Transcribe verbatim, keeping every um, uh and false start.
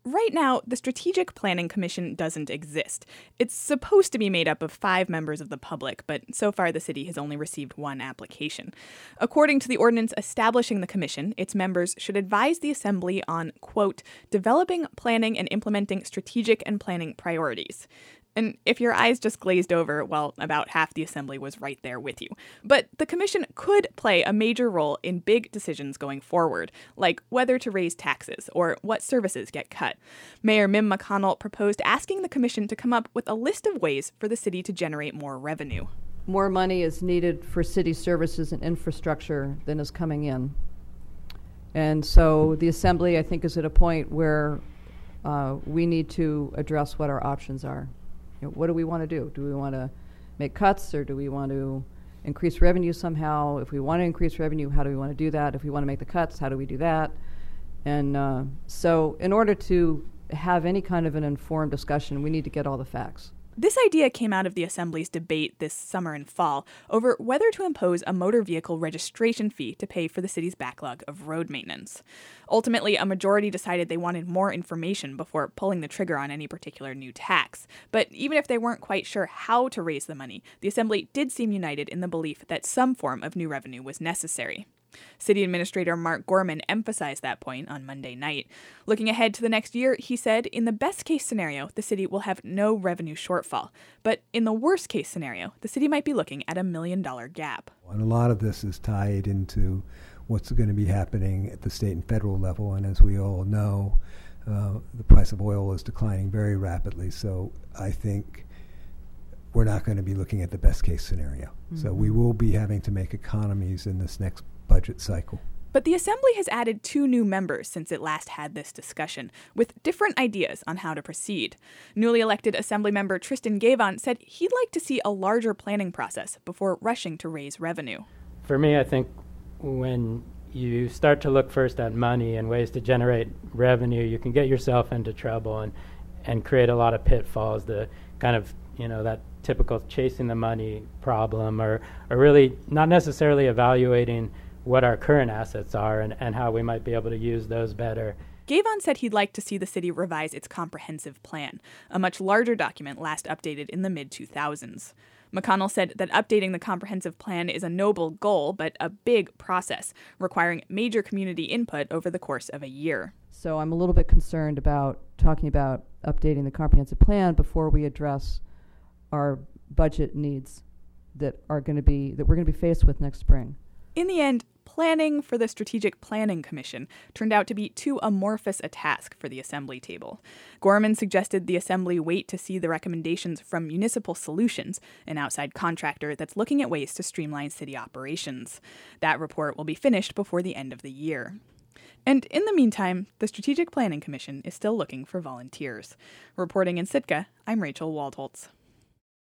Right now, the Strategic Planning Commission doesn't exist. It's supposed to be made up of five members of the public, but so far the city has only received one application. According to the ordinance establishing the commission, its members should advise the Assembly on, quote, developing, planning, and implementing strategic and planning priorities. And if your eyes just glazed over, well, about half the Assembly was right there with you. But the Commission could play a major role in big decisions going forward, like whether to raise taxes or what services get cut. Mayor Mim McConnell proposed asking the Commission to come up with a list of ways for the city to generate more revenue. More money is needed for city services and infrastructure than is coming in. And so the Assembly, I think, is at a point where uh, we need to address what our options are. You know, what do we want to do? Do we want to make cuts, or do we want to increase revenue somehow? If we want to increase revenue, how do we want to do that? If we want to make the cuts, how do we do that? And uh, so in order to have any kind of an informed discussion, we need to get all the facts. This idea came out of the Assembly's debate this summer and fall over whether to impose a motor vehicle registration fee to pay for the city's backlog of road maintenance. Ultimately, a majority decided they wanted more information before pulling the trigger on any particular new tax. But even if they weren't quite sure how to raise the money, the Assembly did seem united in the belief that some form of new revenue was necessary. City Administrator Mark Gorman emphasized that point on Monday night. Looking ahead to the next year, he said, in the best-case scenario, the city will have no revenue shortfall. But in the worst-case scenario, the city might be looking at a million-dollar gap. And a lot of this is tied into what's going to be happening at the state and federal level. And as we all know, uh, the price of oil is declining very rapidly. So I think we're not going to be looking at the best-case scenario. Mm-hmm. So we will be having to make economies in this next budget cycle. But the Assembly has added two new members since it last had this discussion, with different ideas on how to proceed. Newly elected Assembly member Tristan Gavon said he'd like to see a larger planning process before rushing to raise revenue. For me, I think when you start to look first at money and ways to generate revenue, you can get yourself into trouble and, and create a lot of pitfalls, the kind of, you know, that typical chasing the money problem, or, or really not necessarily evaluating what our current assets are and, and how we might be able to use those better. Gavon said he'd like to see the city revise its comprehensive plan, a much larger document last updated in the mid two thousands. McConnell said that updating the comprehensive plan is a noble goal, but a big process, requiring major community input over the course of a year. So I'm a little bit concerned about talking about updating the comprehensive plan before we address our budget needs that are going to be that we're going to be faced with next spring. In the end, planning for the Strategic Planning Commission turned out to be too amorphous a task for the Assembly table. Gorman suggested the Assembly wait to see the recommendations from Municipal Solutions, an outside contractor that's looking at ways to streamline city operations. That report will be finished before the end of the year. And in the meantime, the Strategic Planning Commission is still looking for volunteers. Reporting in Sitka, I'm Rachel Waldholtz.